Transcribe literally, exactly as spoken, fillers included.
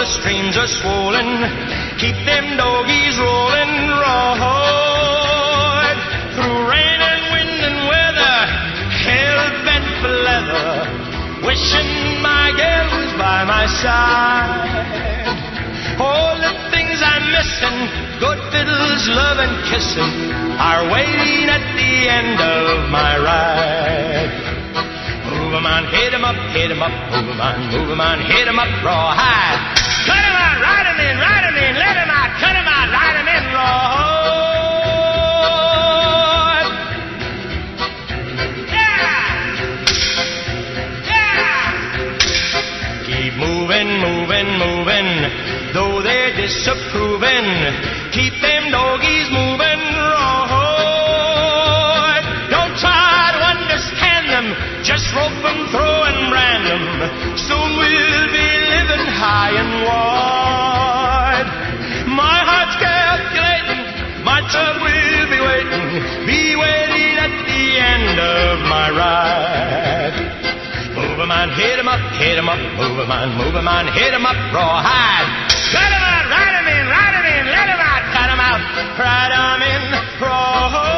the streams are swollen. Keep them doggies rolling, right through rain and wind and weather, hell-bent for leather, wishing my gal was by my side. All the things I'm missing, good fiddles, love and kissing, are waiting at the end of my ride. Move 'em on, hit 'em up, hit 'em up, move 'em on, move 'em on, hit 'em up, rawhide. Cut 'em out, ride 'em in, ride 'em in, let 'em out, cut 'em out, ride 'em in, rawhide. Yeah! Yeah! Keep moving, moving, moving, though they're disapproving. Keep them doggies moving, rawhide. Don't try to understand them, just rope 'em, throw and brand 'em. Soon we'll be living high and wide. My heart's calculating, my child will be waiting, be waiting at the end of my ride. Move 'em on, hit 'em up, hit 'em up, move 'em on, move 'em on, hit 'em up, rawhide. Cut 'em out, ride 'em in, ride 'em in, let 'em out, cut 'em out, ride 'em in, rawhide.